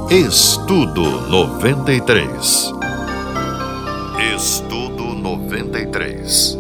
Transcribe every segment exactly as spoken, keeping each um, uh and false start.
Estudo noventa e três. Estudo noventa e três.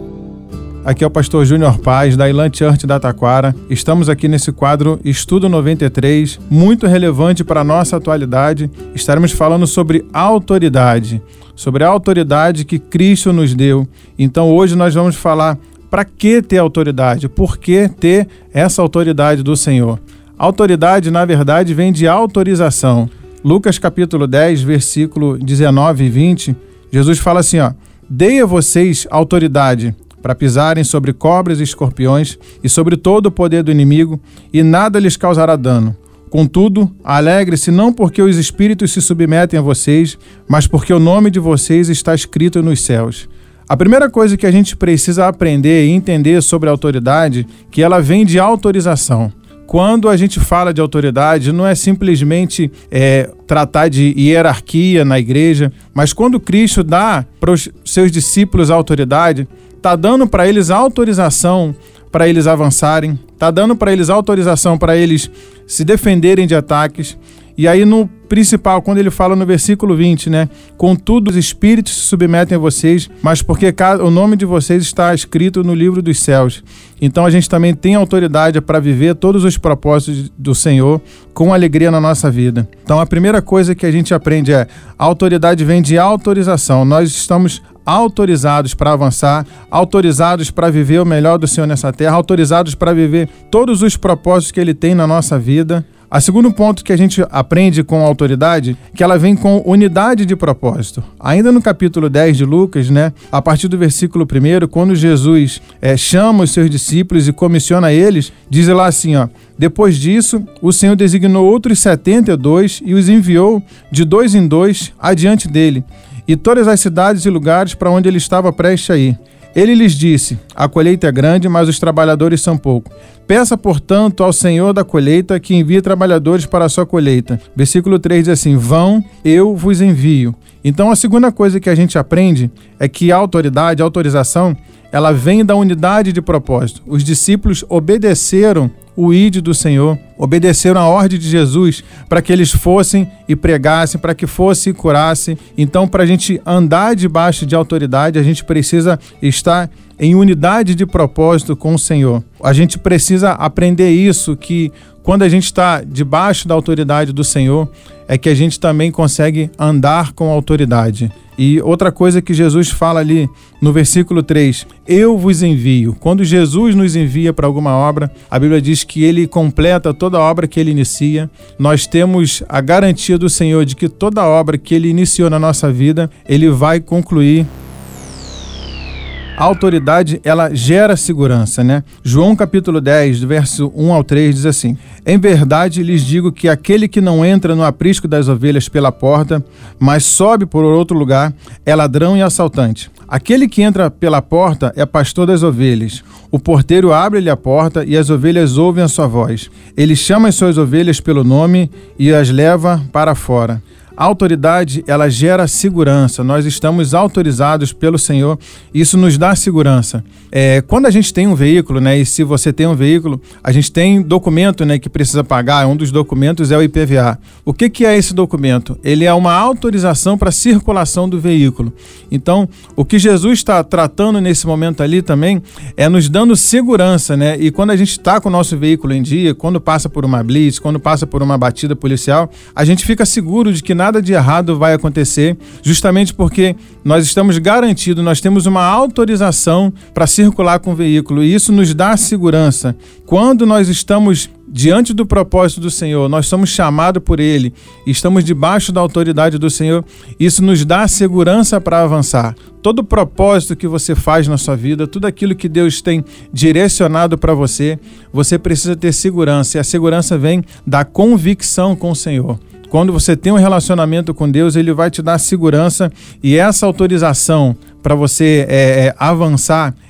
Aqui é o pastor Júnior Paz, da Ilan Church da Taquara. Estamos aqui nesse quadro Estudo noventa e três, muito relevante para a nossa atualidade. Estaremos falando sobre autoridade, sobre a autoridade que Cristo nos deu. Então hoje nós vamos falar para que ter autoridade, por que ter essa autoridade do Senhor. Autoridade, na verdade, vem de autorização. Lucas capítulo dez, versículo dezenove e vinte, Jesus fala assim, ó: dei a vocês autoridade para pisarem sobre cobras e escorpiões e sobre todo o poder do inimigo, e nada lhes causará dano. Contudo, alegre-se não porque os espíritos se submetem a vocês, mas porque o nome de vocês está escrito nos céus. A primeira coisa que a gente precisa aprender e entender sobre a autoridade, que ela vem de autorização. Quando a gente fala de autoridade, não é simplesmente é, tratar de hierarquia na igreja, mas quando Cristo dá para os seus discípulos a autoridade, está dando para eles autorização para eles avançarem, está dando para eles autorização para eles se defenderem de ataques. E aí no principal, quando ele fala no versículo vinte, né? Contudo, os espíritos se submetem a vocês, mas porque o nome de vocês está escrito no livro dos céus. Então a gente também tem autoridade para viver todos os propósitos do Senhor com alegria na nossa vida. Então a primeira coisa que a gente aprende é: a autoridade vem de autorização. Nós estamos autorizados para avançar, autorizados para viver o melhor do Senhor nessa terra, autorizados para viver todos os propósitos que Ele tem na nossa vida. O segundo ponto que a gente aprende com a autoridade, que ela vem com unidade de propósito. Ainda no capítulo dez de Lucas, né, a partir do versículo primeiro, quando Jesus é, chama os seus discípulos e comissiona eles, diz lá assim, ó: depois disso, o Senhor designou outros setenta e dois e os enviou de dois em dois adiante dele, e todas as cidades e lugares para onde ele estava prestes a ir. Ele lhes disse: a colheita é grande, mas os trabalhadores são poucos. Peça, portanto, ao Senhor da colheita que envie trabalhadores para a sua colheita. Versículo três diz assim: vão, eu vos envio. Então, a segunda coisa que a gente aprende é que a autoridade, a autorização, ela vem da unidade de propósito. Os discípulos obedeceram o ide do Senhor, obedeceram a ordem de Jesus para que eles fossem e pregassem, para que fossem e curassem. Então, para a gente andar debaixo de autoridade, a gente precisa estar em unidade de propósito com o Senhor. A gente precisa aprender isso, que quando a gente está debaixo da autoridade do Senhor, é que a gente também consegue andar com autoridade. E outra coisa que Jesus fala ali no versículo três, eu vos envio. Quando Jesus nos envia para alguma obra, a Bíblia diz que ele completa toda a obra que ele inicia. Nós temos a garantia do Senhor de que toda a obra que ele iniciou na nossa vida, ele vai concluir. A autoridade, ela gera segurança, né? João capítulo dez, do verso um ao três, diz assim: em verdade lhes digo que aquele que não entra no aprisco das ovelhas pela porta, mas sobe por outro lugar, é ladrão e assaltante. Aquele que entra pela porta é pastor das ovelhas. O porteiro abre-lhe a porta e as ovelhas ouvem a sua voz. Ele chama as suas ovelhas pelo nome e as leva para fora. A autoridade, ela gera segurança. Nós estamos autorizados pelo Senhor. Isso nos dá segurança. É, quando a gente tem um veículo, né, e se você tem um veículo, a gente tem documento, né, que precisa pagar. Um dos documentos é o I P V A. O que, que é esse documento? Ele é uma autorização para a circulação do veículo. Então, o que Jesus está tratando nesse momento ali também é nos dando segurança, né? E quando a gente está com o nosso veículo em dia, quando passa por uma blitz, quando passa por uma batida policial, a gente fica seguro de que nada Nada de errado vai acontecer, justamente porque nós estamos garantidos, nós temos uma autorização para circular com o veículo, e isso nos dá segurança. Quando nós estamos diante do propósito do Senhor, nós somos chamados por Ele, estamos debaixo da autoridade do Senhor, isso nos dá segurança para avançar. Todo propósito que você faz na sua vida, tudo aquilo que Deus tem direcionado para você, você precisa ter segurança, e a segurança vem da convicção com o Senhor. Quando você tem um relacionamento com Deus, Ele vai te dar segurança, e essa autorização para você é, é, avançar,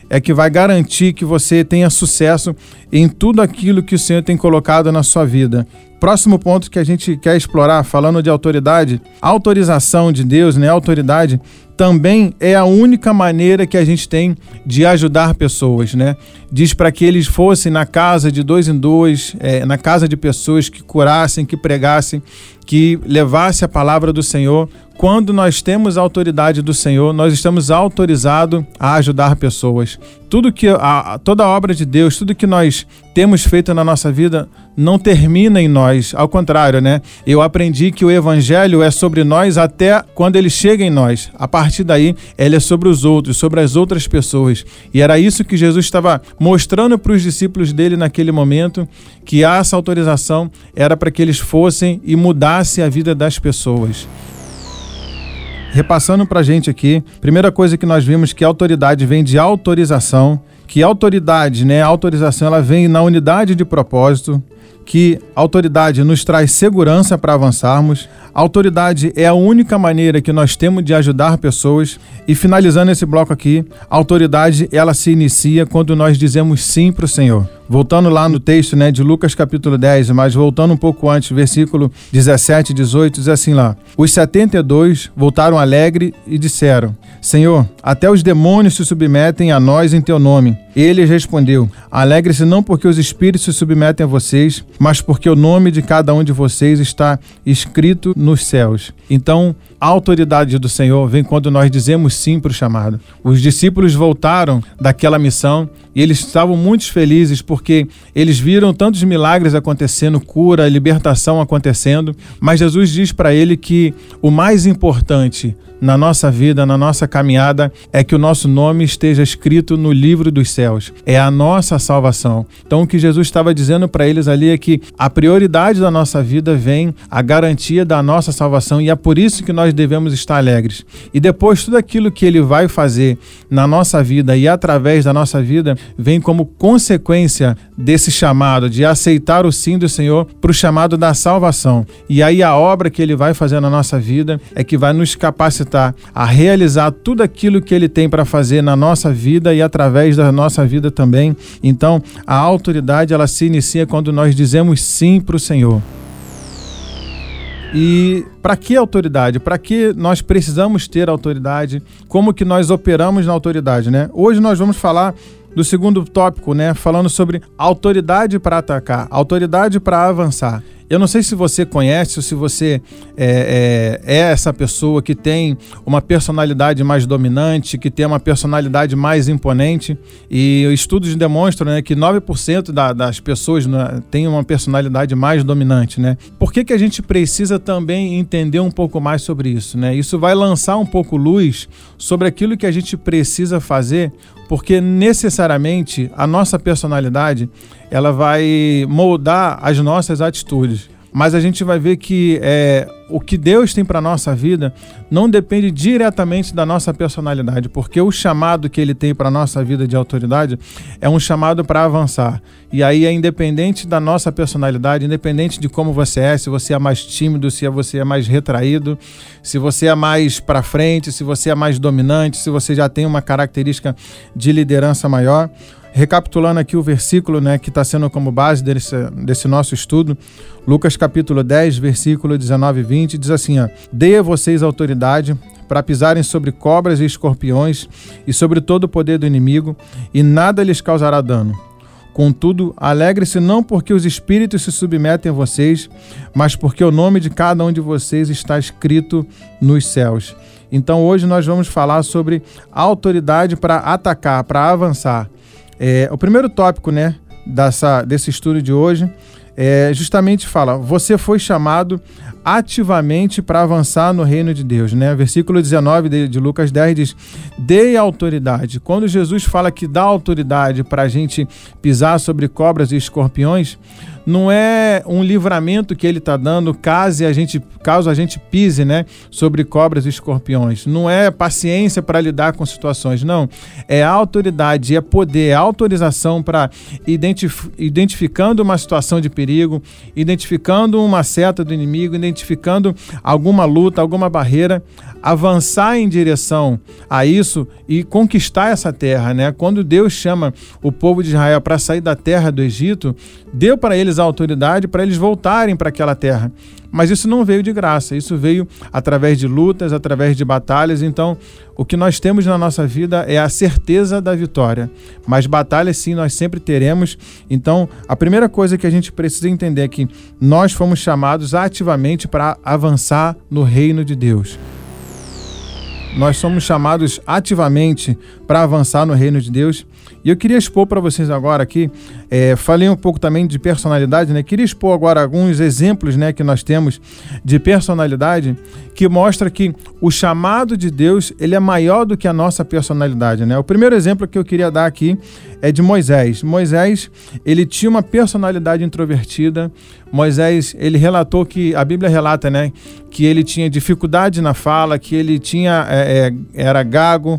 é que vai garantir que você tenha sucesso em tudo aquilo que o Senhor tem colocado na sua vida. Próximo ponto que a gente quer explorar, falando de autoridade, a autorização de Deus, né? A autoridade também é a única maneira que a gente tem de ajudar pessoas, né? Diz para que eles fossem na casa de dois em dois, é, na casa de pessoas que curassem, que pregassem, que levasse a palavra do Senhor. Quando nós temos a autoridade do Senhor, nós estamos autorizados a ajudar pessoas. Tudo que a, toda a obra de Deus, tudo que nós temos feito na nossa vida não termina em nós. Ao contrário, né? Eu aprendi que o evangelho é sobre nós até quando ele chega em nós. A partir daí, ele é sobre os outros, sobre as outras pessoas. E era isso que Jesus estava mostrando para os discípulos dele naquele momento, que essa autorização era para que eles fossem e mudassem a vida das pessoas. Repassando para a gente aqui, primeira coisa que nós vimos que a autoridade vem de autorização, que a autoridade, né, a autorização ela vem na unidade de propósito, que a autoridade nos traz segurança para avançarmos. A autoridade é a única maneira que nós temos de ajudar pessoas. E finalizando esse bloco aqui, a autoridade ela se inicia quando nós dizemos sim para o Senhor. Voltando lá no texto, né, de Lucas capítulo dez, mas voltando um pouco antes, versículo dezessete e dezoito, diz assim lá: Os setenta e dois voltaram alegre e disseram: Senhor, até os demônios se submetem a nós em teu nome. Ele respondeu: Alegre-se não porque os espíritos se submetem a vocês, mas porque o nome de cada um de vocês está escrito nos céus. Então, a autoridade do Senhor vem quando nós dizemos sim para o chamado. Os discípulos voltaram daquela missão e eles estavam muito felizes porque eles viram tantos milagres acontecendo, cura, libertação acontecendo, mas Jesus diz para ele que o mais importante na nossa vida, na nossa caminhada, é que o nosso nome esteja escrito no livro dos céus. É a nossa salvação. Então, o que Jesus estava dizendo para eles ali é que a prioridade da nossa vida vem a garantia da nossa salvação, e é por isso que nós devemos estar alegres. E depois, tudo aquilo que Ele vai fazer na nossa vida e através da nossa vida, vem como consequência desse chamado, de aceitar o sim do Senhor para o chamado da salvação. E aí a obra que Ele vai fazer na nossa vida é que vai nos capacitar a realizar tudo aquilo que Ele tem para fazer na nossa vida e através da nossa vida também. Então, a autoridade ela se inicia quando nós dizemos sim para o Senhor. E para que autoridade? Para que nós precisamos ter autoridade? Como que nós operamos na autoridade, né? Hoje nós vamos falar do segundo tópico, né? Falando sobre autoridade para atacar, autoridade para avançar. Eu não sei se você conhece ou se você é, é, é essa pessoa que tem uma personalidade mais dominante, que tem uma personalidade mais imponente, e estudos demonstram, né, que nove por cento da, das pessoas, né, tem uma personalidade mais dominante, né? Por que que a gente precisa também entender um pouco mais sobre isso, né? Isso vai lançar um pouco luz sobre aquilo que a gente precisa fazer, porque necessariamente a nossa personalidade ela vai moldar as nossas atitudes. Mas a gente vai ver que é, o que Deus tem para a nossa vida não depende diretamente da nossa personalidade, porque o chamado que Ele tem para a nossa vida de autoridade é um chamado para avançar. E aí é independente da nossa personalidade, independente de como você é, se você é mais tímido, se você é mais retraído, se você é mais para frente, se você é mais dominante, se você já tem uma característica de liderança maior. Recapitulando aqui o versículo, né, que está sendo como base desse, desse nosso estudo, Lucas capítulo dez, versículo dezenove e vinte, diz assim: ó, Dei a vocês autoridade para pisarem sobre cobras e escorpiões e sobre todo o poder do inimigo, e nada lhes causará dano. Contudo, alegre-se não porque os espíritos se submetem a vocês, mas porque o nome de cada um de vocês está escrito nos céus. Então hoje nós vamos falar sobre a autoridade para atacar, para avançar. É, o primeiro tópico, né, dessa, desse estudo de hoje é justamente fala: você foi chamado ativamente para avançar no reino de Deus, né? Versículo dezenove de, de Lucas dez diz: dei autoridade. Quando Jesus fala que dá autoridade para a gente pisar sobre cobras e escorpiões, não é um livramento que Ele está dando caso a gente, caso a gente pise, né, sobre cobras e escorpiões. Não é paciência para lidar com situações, não. É autoridade, é poder, é autorização para identif- identificando uma situação de perigo, perigo, identificando uma seta do inimigo, identificando alguma luta, alguma barreira, avançar em direção a isso e conquistar essa terra, né? Quando Deus chama o povo de Israel para sair da terra do Egito, deu para eles a autoridade para eles voltarem para aquela terra. Mas isso não veio de graça, isso veio através de lutas, através de batalhas. Então, o que nós temos na nossa vida é a certeza da vitória. Mas batalhas, sim, nós sempre teremos. Então, a primeira coisa que a gente precisa entender é que nós fomos chamados ativamente para avançar no reino de Deus. Nós somos chamados ativamente para avançar no reino de Deus. E eu queria expor para vocês agora aqui, é, falei um pouco também de personalidade, né? Queria expor agora alguns exemplos, né, que nós temos de personalidade que mostra que o chamado de Deus, ele é maior do que a nossa personalidade, né? O primeiro exemplo que eu queria dar aqui é de Moisés. Moisés, ele tinha uma personalidade introvertida. Moisés, ele relatou que, a Bíblia relata, né, que ele tinha dificuldade na fala, que ele tinha, é, é, era gago,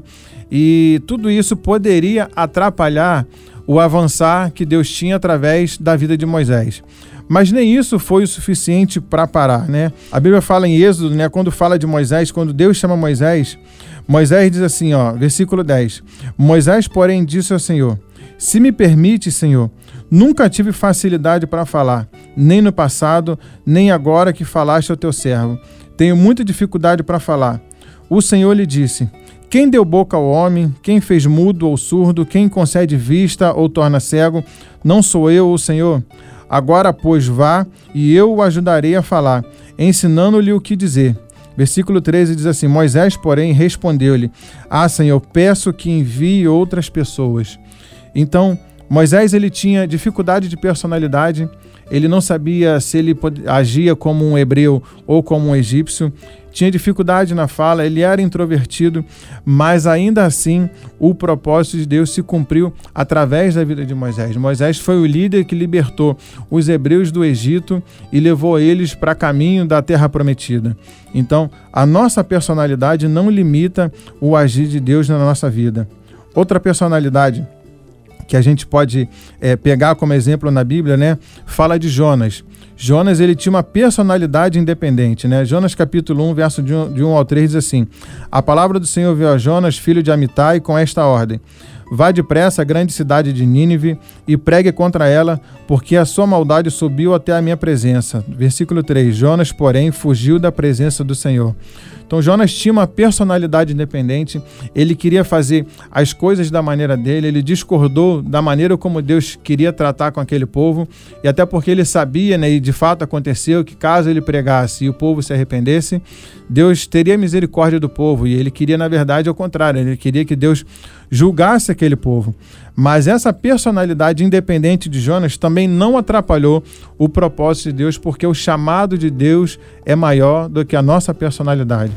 e tudo isso poderia atrapalhar o avançar que Deus tinha através da vida de Moisés. Mas nem isso foi o suficiente para parar, né? A Bíblia fala em Êxodo, né, quando fala de Moisés, quando Deus chama Moisés, Moisés diz assim, ó, versículo dez: Moisés, porém, disse ao Senhor: se me permite, Senhor, nunca tive facilidade para falar, nem no passado, nem agora que falaste ao teu servo. Tenho muita dificuldade para falar. O Senhor lhe disse: quem deu boca ao homem? Quem fez mudo ou surdo? Quem concede vista ou torna cego? Não sou eu, o Senhor? Agora, pois, vá, e eu o ajudarei a falar, ensinando-lhe o que dizer. Versículo treze diz assim: Moisés, porém, respondeu-lhe: ah, Senhor, peço que envie outras pessoas. Então, Moisés, ele tinha dificuldade de personalidade, ele não sabia se ele agia como um hebreu ou como um egípcio, tinha dificuldade na fala, ele era introvertido, mas ainda assim o propósito de Deus se cumpriu através da vida de Moisés. Moisés foi o líder que libertou os hebreus do Egito e levou eles para caminho da terra prometida. Então, a nossa personalidade não limita o agir de Deus na nossa vida. Outra personalidade que a gente pode é, pegar como exemplo na Bíblia, né, fala de Jonas. Jonas, ele tinha uma personalidade independente, né? Jonas capítulo um, verso de um ao três diz assim: a palavra do Senhor veio a Jonas, filho de Amitai, com esta ordem: vá depressa à grande cidade de Nínive e pregue contra ela, porque a sua maldade subiu até a minha presença. Versículo três: Jonas, porém, fugiu da presença do Senhor. Então, Jonas tinha uma personalidade independente, ele queria fazer as coisas da maneira dele, ele discordou da maneira como Deus queria tratar com aquele povo, e até porque ele sabia, né, e de fato aconteceu, que caso ele pregasse e o povo se arrependesse, Deus teria misericórdia do povo, e ele queria, na verdade, ao contrário, ele queria que Deus julgasse aquele povo. Mas essa personalidade independente de Jonas também não atrapalhou o propósito de Deus, porque o chamado de Deus é maior do que a nossa personalidade.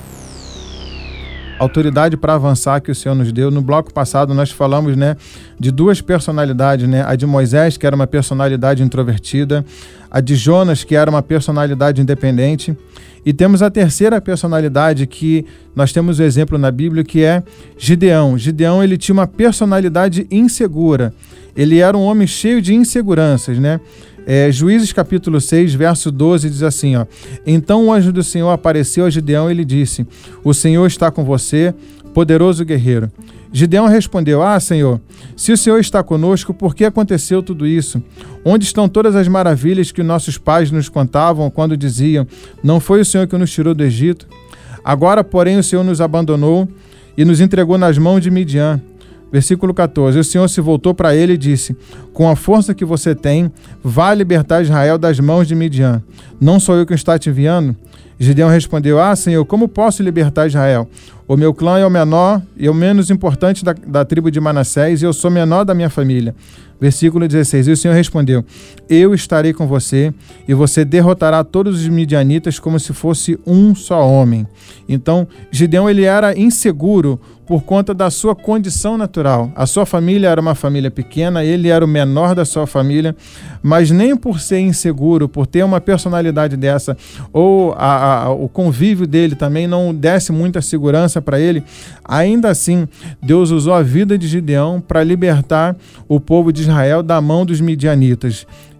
Autoridade para avançar que o Senhor nos deu. No bloco passado nós falamos, né, de duas personalidades, né? A de Moisés, que era uma personalidade introvertida, a de Jonas, que era uma personalidade independente, e temos a terceira personalidade que nós temos o exemplo na Bíblia, que é Gideão. Gideão, ele tinha uma personalidade insegura, ele era um homem cheio de inseguranças, né? É, Juízes capítulo seis, verso doze, diz assim, ó: então o anjo do Senhor apareceu a Gideão e lhe disse: o Senhor está com você, poderoso guerreiro. Gideão respondeu: ah, Senhor, se o Senhor está conosco, por que aconteceu tudo isso? Onde estão todas as maravilhas que nossos pais nos contavam quando diziam: não foi o Senhor que nos tirou do Egito? Agora, porém, o Senhor nos abandonou e nos entregou nas mãos de Midian. Versículo quatorze: o Senhor se voltou para ele e disse: com a força que você tem, vá libertar Israel das mãos de Midian. Não sou eu que está te enviando? Gideão respondeu: ah, Senhor, como posso libertar Israel? O meu clã é o menor e o menos importante da, da tribo de Manassés, e eu sou menor da minha família. Versículo dezesseis: e o Senhor respondeu: eu estarei com você, e você derrotará todos os midianitas como se fosse um só homem. Então, Gideão, ele era inseguro por conta da sua condição natural. A sua família era uma família pequena, ele era o menor da sua família, mas nem por ser inseguro, por ter uma personalidade dessa, ou a, a, o convívio dele também não desse muita segurança para ele, ainda assim, Deus usou a vida de Gideão para libertar o povo de Israel da mão dos midianitas.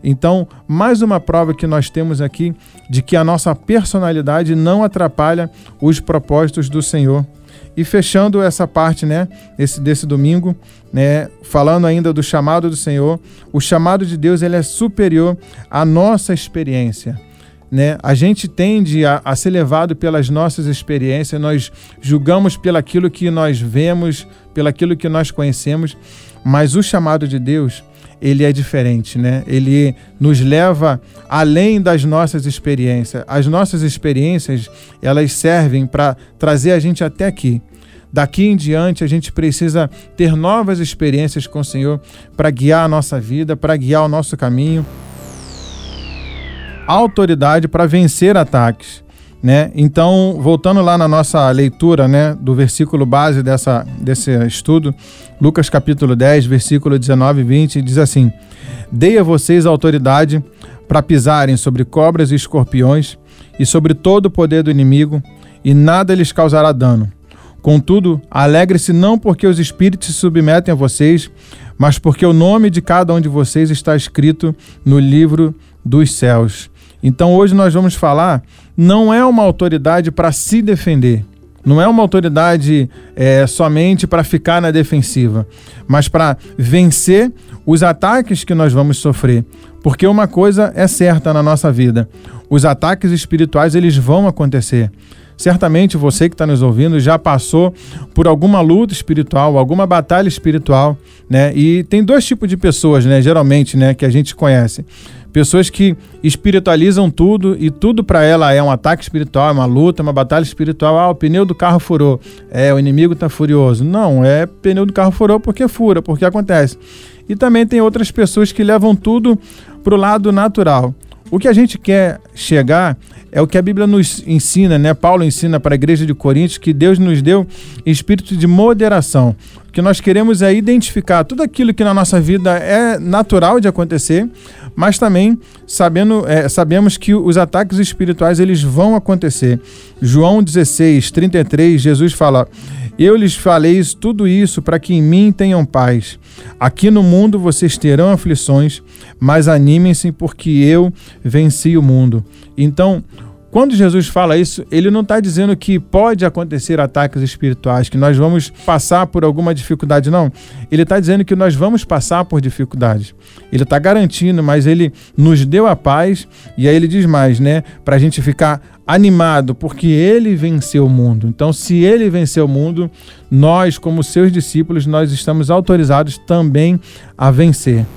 Então, mais uma prova que nós temos aqui de que a nossa personalidade não atrapalha os propósitos do Senhor. E fechando essa parte, né, esse, desse domingo, né, falando ainda do chamado do Senhor, o chamado de Deus ele é superior à nossa experiência. Né? A gente tende a, a ser levado pelas nossas experiências, nós julgamos pelaquilo que nós vemos, pelaquilo que nós conhecemos, mas o chamado de Deus, ele é diferente, né? Ele nos leva além das nossas experiências. As nossas experiências, elas servem para trazer a gente até aqui. Daqui em diante, a gente precisa ter novas experiências com o Senhor para guiar a nossa vida, para guiar o nosso caminho. Autoridade para vencer ataques, né? Então, voltando lá na nossa leitura, né, do versículo base dessa, desse estudo, Lucas capítulo dez, versículo dezenove e vinte, diz assim: Dei a vocês autoridade para pisarem sobre cobras e escorpiões e sobre todo o poder do inimigo, e nada lhes causará dano. Contudo, alegre-se não porque os espíritos se submetem a vocês, mas porque o nome de cada um de vocês está escrito no livro dos céus. Então hoje nós vamos falar, não é uma autoridade para se defender, não é uma autoridade é, somente para ficar na defensiva, mas para vencer os ataques que nós vamos sofrer. Porque uma coisa é certa na nossa vida, os ataques espirituais eles vão acontecer. Certamente você que está nos ouvindo já passou por alguma luta espiritual, alguma batalha espiritual, né? E tem dois tipos de pessoas, né? Geralmente, né? Que a gente conhece. Pessoas que espiritualizam tudo e tudo para ela é um ataque espiritual, é uma luta, uma batalha espiritual. Ah, o pneu do carro furou. É, o inimigo está furioso. Não, é pneu do carro furou porque fura, porque acontece. E também tem outras pessoas que levam tudo para o lado natural. O que a gente quer chegar é o que a Bíblia nos ensina, né? Paulo ensina para a igreja de Coríntios que Deus nos deu espírito de moderação. O que nós queremos é identificar tudo aquilo que na nossa vida é natural de acontecer, mas também sabendo, é, sabemos que os ataques espirituais eles vão acontecer. João dezesseis, trinta e três, Jesus fala: Eu lhes falei tudo isso para que em mim tenham paz. Aqui no mundo vocês terão aflições, mas animem-se porque eu venci o mundo. Então, quando Jesus fala isso, ele não está dizendo que pode acontecer ataques espirituais, que nós vamos passar por alguma dificuldade, não. Ele está dizendo que nós vamos passar por dificuldades. Ele está garantindo, mas ele nos deu a paz, e aí ele diz mais, né? Para a gente ficar animado, porque ele venceu o mundo. Então, se ele venceu o mundo, nós, como seus discípulos, nós estamos autorizados também a vencer.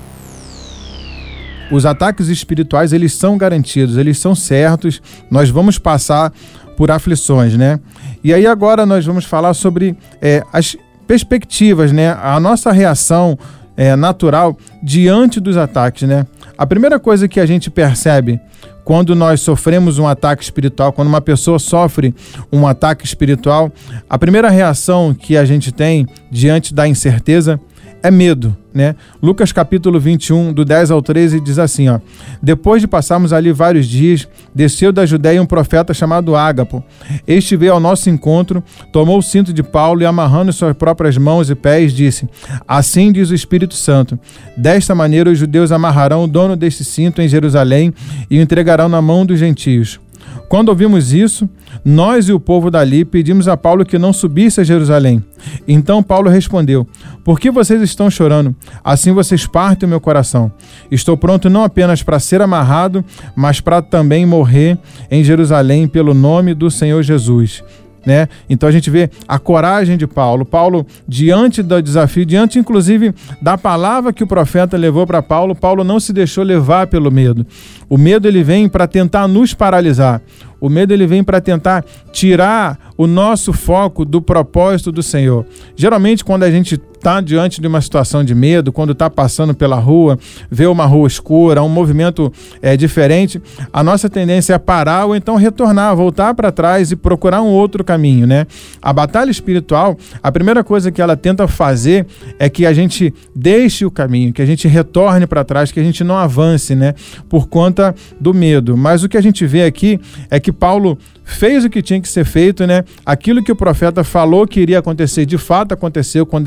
Os ataques espirituais, eles são garantidos, eles são certos, nós vamos passar por aflições, né? E aí agora nós vamos falar sobre é, as perspectivas, né? A nossa reação é, natural diante dos ataques, né? A primeira coisa que a gente percebe quando nós sofremos um ataque espiritual, quando uma pessoa sofre um ataque espiritual, a primeira reação que a gente tem diante da incerteza é medo, né? Lucas capítulo vinte e um, do dez ao treze, diz assim, ó: Depois de passarmos ali vários dias, desceu da Judéia um profeta chamado Ágapo. Este veio ao nosso encontro, tomou o cinto de Paulo e, amarrando suas próprias mãos e pés, disse: Assim diz o Espírito Santo, desta maneira os judeus amarrarão o dono deste cinto em Jerusalém e o entregarão na mão dos gentios. Quando ouvimos isso, nós e o povo dali pedimos a Paulo que não subisse a Jerusalém. Então Paulo respondeu: Por que vocês estão chorando? Assim vocês partem o meu coração. Estou pronto não apenas para ser amarrado, mas para também morrer em Jerusalém pelo nome do Senhor Jesus. Né? Então a gente vê a coragem de Paulo. Paulo, diante do desafio, diante inclusive da palavra que o profeta levou para Paulo, Paulo não se deixou levar pelo medo. O medo ele vem para tentar nos paralisar. O medo ele vem para tentar tirar o nosso foco do propósito do Senhor. Geralmente, quando a gente está diante de uma situação de medo, quando está passando pela rua, vê uma rua escura, um movimento é, diferente, a nossa tendência é parar ou então retornar, voltar para trás e procurar um outro caminho, né? A batalha espiritual, a primeira coisa que ela tenta fazer é que a gente deixe o caminho, que a gente retorne para trás, que a gente não avance, né? Por conta do medo. Mas o que a gente vê aqui é que Paulo fez o que tinha que ser feito, né? Aquilo que o profeta falou que iria acontecer, de fato aconteceu. Quando ele desce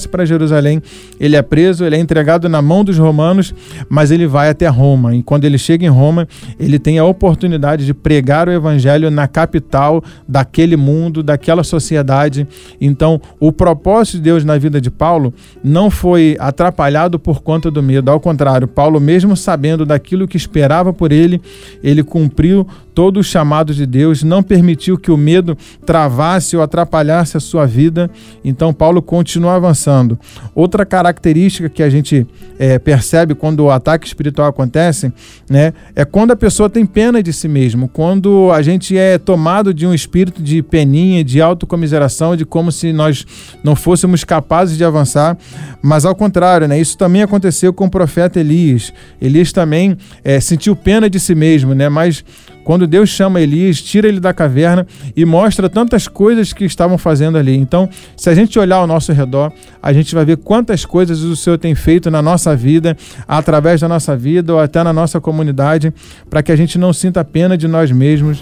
desce para Jerusalém, ele é preso, ele é entregado na mão dos romanos, mas ele vai até Roma. E quando ele chega em Roma, ele tem a oportunidade de pregar o evangelho na capital daquele mundo, daquela sociedade. Então, o propósito de Deus na vida de Paulo não foi atrapalhado por conta do medo. Ao contrário, Paulo, mesmo sabendo daquilo que esperava por ele, ele cumpriu todo o chamado de Deus, não permitiu que o medo travasse ou atrapalhasse a sua vida. Então, Paulo continua avançando. Outra característica que a gente é, percebe quando o ataque espiritual acontece, né, é quando a pessoa tem pena de si mesmo, quando a gente é tomado de um espírito de peninha, de autocomiseração, de como se nós não fôssemos capazes de avançar, mas ao contrário, né, isso também aconteceu com o profeta Elias. Elias também é, sentiu pena de si mesmo, né, mas quando Deus chama Elias, tira ele da caverna e mostra tantas coisas que estavam fazendo ali. Então, se a gente olhar ao nosso redor, a gente vai ver quantas coisas o Senhor tem feito na nossa vida, através da nossa vida ou até na nossa comunidade, para que a gente não sinta pena de nós mesmos.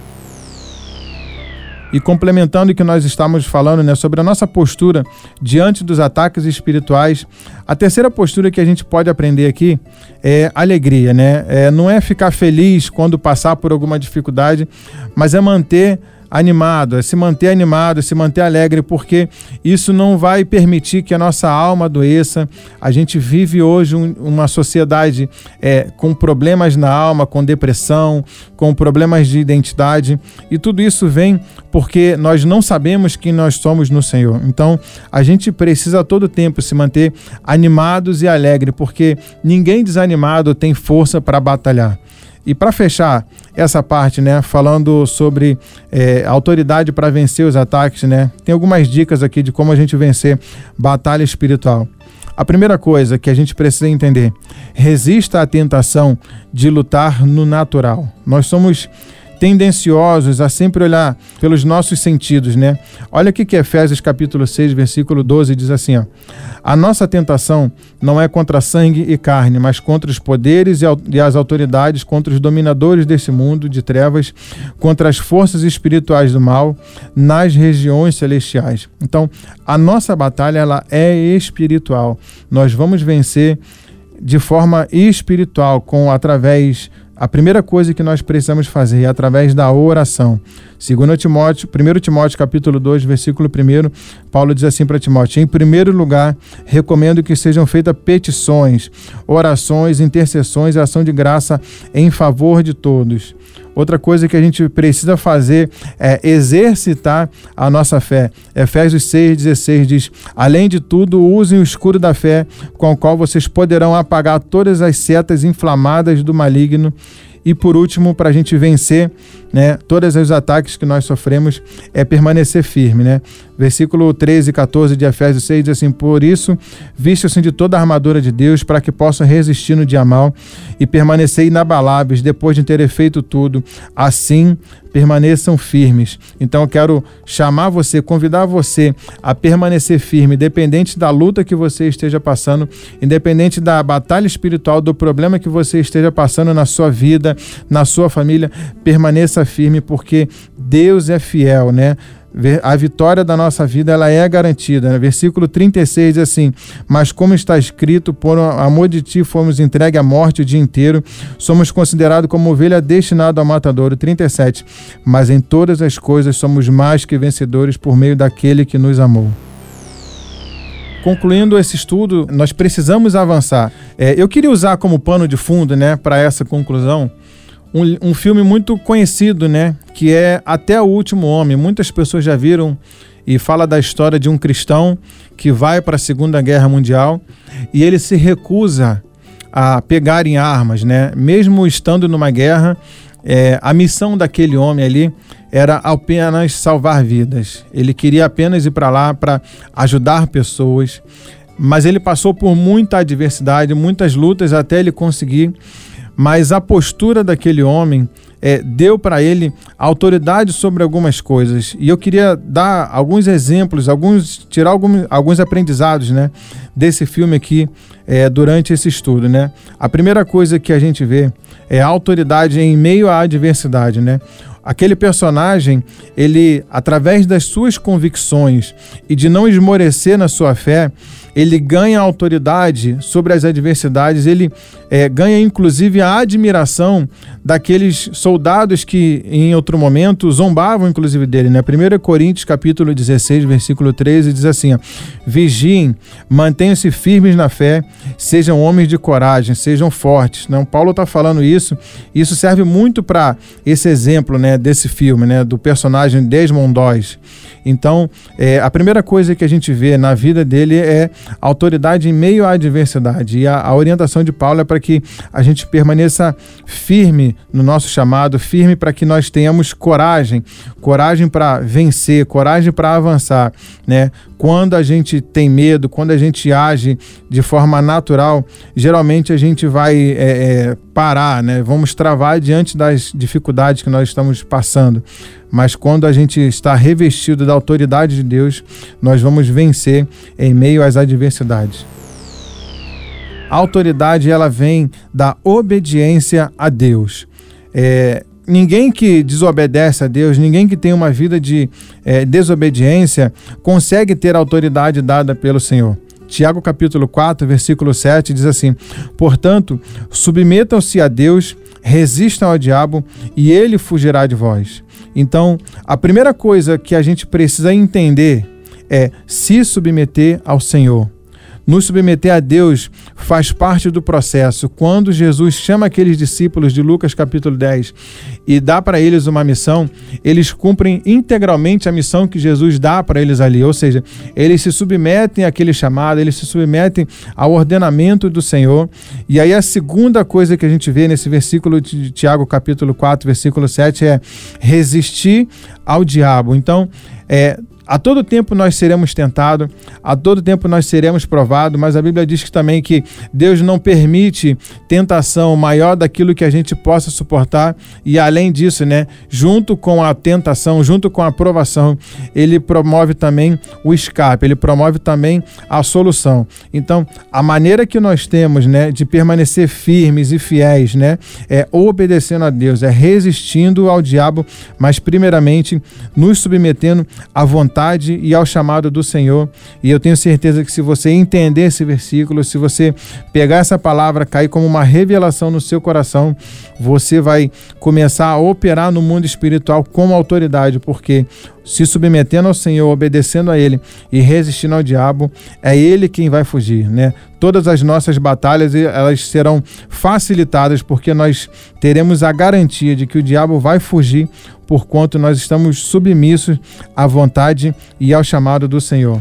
E complementando o que nós estamos falando, né, sobre a nossa postura diante dos ataques espirituais, a terceira postura que a gente pode aprender aqui é alegria, né? É, não é ficar feliz quando passar por alguma dificuldade, mas é manter animado, é se manter animado, é se manter alegre, porque isso não vai permitir que a nossa alma adoeça. A gente vive hoje um, uma sociedade é, com problemas na alma, com depressão, com problemas de identidade, e tudo isso vem porque nós não sabemos quem nós somos no Senhor. Então, a gente precisa a todo tempo se manter animados e alegres, porque ninguém desanimado tem força para batalhar. E para fechar essa parte, né, falando sobre é, autoridade para vencer os ataques, né, tem algumas dicas aqui de como a gente vencer batalha espiritual. A primeira coisa que a gente precisa entender: resista à tentação de lutar no natural. Nós somos tendenciosos a sempre olhar pelos nossos sentidos, né? Olha o que Efésios capítulo seis, versículo doze diz assim, ó: a nossa tentação não é contra sangue e carne, mas contra os poderes e as autoridades, contra os dominadores desse mundo de trevas, contra as forças espirituais do mal nas regiões celestiais. Então, a nossa batalha, ela é espiritual. Nós vamos vencer de forma espiritual, com através A primeira coisa que nós precisamos fazer é através da oração. Segundo Timóteo, primeiro Timóteo capítulo dois, versículo um, Paulo diz assim para Timóteo: em primeiro lugar, recomendo que sejam feitas petições, orações, intercessões e ação de graça em favor de todos. Outra coisa que a gente precisa fazer é exercitar a nossa fé. Efésios seis, dezesseis diz: além de tudo, usem o escudo da fé, com o qual vocês poderão apagar todas as setas inflamadas do maligno. E por último, para a gente vencer, né, todos os ataques que nós sofremos, é permanecer firme, né? Versículo treze e catorze de Efésios seis diz assim: por isso, vistam-se de toda a armadura de Deus, para que possam resistir no dia mal e permanecer inabaláveis depois de terem feito tudo. Assim, permaneçam firmes. Então eu quero chamar você, convidar você a permanecer firme, independente da luta que você esteja passando, independente da batalha espiritual, do problema que você esteja passando na sua vida, na sua família. Permaneça firme, porque Deus é fiel, né? A vitória da nossa vida, ela é garantida, né? Versículo trinta e seis diz assim: mas como está escrito, por amor de ti fomos entregues à morte o dia inteiro, somos considerados como ovelha destinada ao matadouro. trinta e sete, mas em todas as coisas somos mais que vencedores por meio daquele que nos amou. Concluindo esse estudo, nós precisamos avançar. É, eu queria usar como pano de fundo, né, para essa conclusão, Um, um filme muito conhecido, né, que é Até o Último Homem. Muitas pessoas já viram, e fala da história de um cristão que vai para a Segunda Guerra Mundial e ele se recusa a pegar em armas, né? Mesmo estando numa guerra, é, a missão daquele homem ali era apenas salvar vidas. Ele queria apenas ir para lá para ajudar pessoas, mas ele passou por muita adversidade, muitas lutas até ele conseguir. Mas a postura daquele homem é, deu para ele autoridade sobre algumas coisas. E eu queria dar alguns exemplos, alguns, tirar alguns, alguns aprendizados, né, desse filme aqui é, durante esse estudo, né? A primeira coisa que a gente vê é a autoridade em meio à adversidade, né? Aquele personagem, ele, através das suas convicções e de não esmorecer na sua fé, ele ganha autoridade sobre as adversidades, ele é, ganha inclusive a admiração daqueles soldados que em outro momento zombavam inclusive dele, né? primeira Coríntios capítulo dezesseis, versículo treze, diz assim, ó, vigiem, mantenham-se firmes na fé, sejam homens de coragem, sejam fortes. Não, Paulo está falando isso, isso serve muito para esse exemplo, né, desse filme, né, do personagem Desmond Doss. Então, é, a primeira coisa que a gente vê na vida dele é autoridade em meio à adversidade. E a, a orientação de Paulo é para que a gente permaneça firme no nosso chamado, firme para que nós tenhamos coragem, coragem para vencer, coragem para avançar, né? Quando a gente tem medo, quando a gente age de forma natural, geralmente a gente vai é, é, parar, né? Vamos travar diante das dificuldades que nós estamos passando. Mas quando a gente está revestido da autoridade de Deus, nós vamos vencer em meio às adversidades. A autoridade, ela vem da obediência a Deus. É, ninguém que desobedece a Deus, ninguém que tem uma vida de é, desobediência, consegue ter a autoridade dada pelo Senhor. Tiago capítulo quatro, versículo sete, diz assim, portanto, submetam-se a Deus, resistam ao diabo e ele fugirá de vós. Então, a primeira coisa que a gente precisa entender é se submeter ao Senhor. Nos submeter a Deus faz parte do processo. Quando Jesus chama aqueles discípulos de Lucas capítulo dez e dá para eles uma missão, eles cumprem integralmente a missão que Jesus dá para eles ali. Ou seja, eles se submetem àquele chamado, eles se submetem ao ordenamento do Senhor. E aí a segunda coisa que a gente vê nesse versículo de Tiago capítulo quatro, versículo sete é resistir ao diabo. Então, é... a todo tempo nós seremos tentados, a todo tempo nós seremos provados, mas a Bíblia diz que também que Deus não permite tentação maior daquilo que a gente possa suportar e além disso, né, junto com a tentação, junto com a provação, ele promove também o escape, ele promove também a solução. Então, a maneira que nós temos, né, de permanecer firmes e fiéis, né, é obedecendo a Deus, é resistindo ao diabo, mas primeiramente nos submetendo à vontade e ao chamado do Senhor. E eu tenho certeza que se você entender esse versículo, se você pegar essa palavra, cair como uma revelação no seu coração, você vai começar a operar no mundo espiritual como autoridade, porque se submetendo ao Senhor, obedecendo a Ele e resistindo ao diabo, é Ele quem vai fugir, né? Todas as nossas batalhas, elas serão facilitadas porque nós teremos a garantia de que o diabo vai fugir porquanto nós estamos submissos à vontade e ao chamado do Senhor.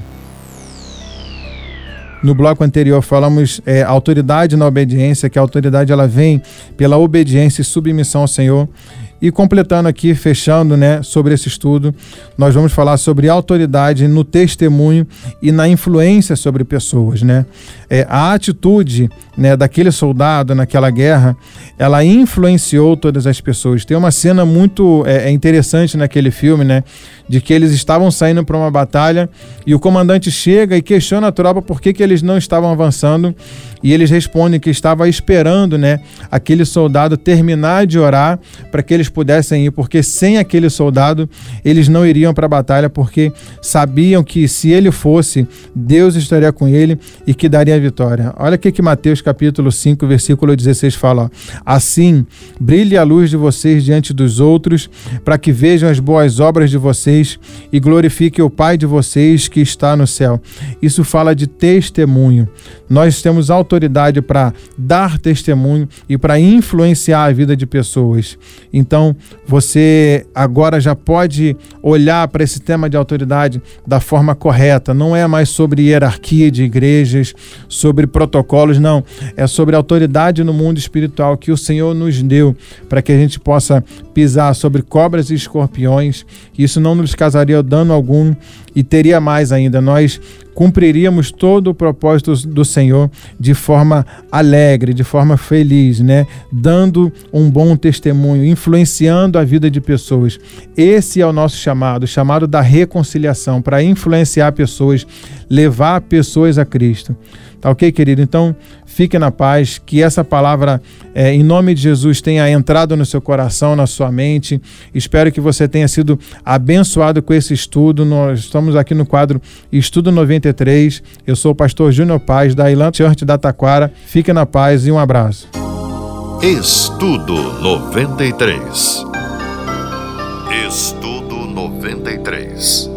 No bloco anterior falamos é, autoridade na obediência, que a autoridade ela vem pela obediência e submissão ao Senhor. E completando aqui, fechando, né, sobre esse estudo, nós vamos falar sobre autoridade no testemunho e na influência sobre pessoas, né? É, a atitude, né, daquele soldado naquela guerra, ela influenciou todas as pessoas. Tem uma cena muito é, interessante naquele filme, né, de que eles estavam saindo para uma batalha e o comandante chega e questiona a tropa por que, que eles não estavam avançando e eles respondem que estava esperando, né, aquele soldado terminar de orar para que eles pudessem ir, porque sem aquele soldado eles não iriam para a batalha, porque sabiam que se ele fosse, Deus estaria com ele e que daria a vitória. Olha o que que Mateus capítulo cinco, versículo dezesseis fala, ó. Assim, brilhe a luz de vocês diante dos outros, para que vejam as boas obras de vocês e glorifiquem o Pai de vocês que está no céu. Isso fala de testemunho. Nós temos autoridade para dar testemunho e para influenciar a vida de pessoas. Então, você agora já pode olhar para esse tema de autoridade da forma correta. Não é mais sobre hierarquia de igrejas, sobre protocolos, não. É sobre autoridade no mundo espiritual que o Senhor nos deu para que a gente possa pisar sobre cobras e escorpiões. Isso não nos causaria dano algum e teria mais ainda. Nós cumpriríamos todo o propósito do Senhor de forma alegre, de forma feliz, né? Dando um bom testemunho, influenciando a vida de pessoas. Esse é o nosso chamado, o chamado da reconciliação, para influenciar pessoas, levar pessoas a Cristo. Tá ok, querido? Então, fique na paz, que essa palavra, é, em nome de Jesus, tenha entrado no seu coração, na sua mente. Espero que você tenha sido abençoado com esse estudo. Nós estamos aqui no quadro Estudo noventa e três. Eu sou o pastor Júnior Paz, da Elan Church da Taquara. Fique na paz e um abraço. Estudo noventa e três. Estudo noventa e três.